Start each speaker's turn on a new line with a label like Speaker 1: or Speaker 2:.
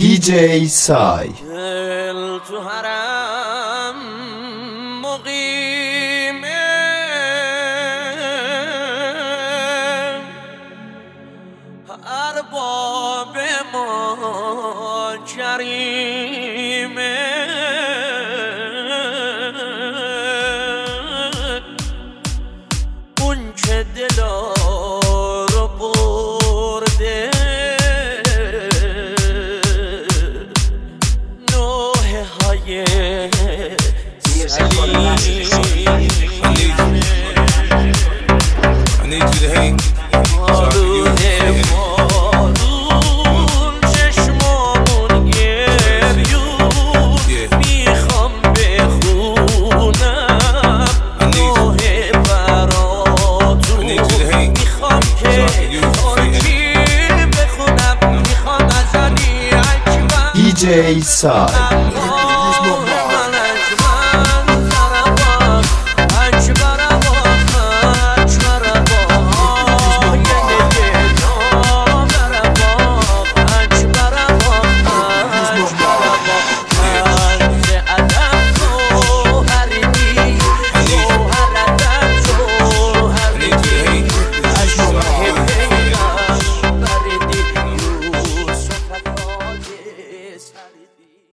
Speaker 1: DJ سای.
Speaker 2: دل تو حرم مقیمه، ارباب ما کریمه، اون که دلا رو برده نوحه های
Speaker 1: DJ سای.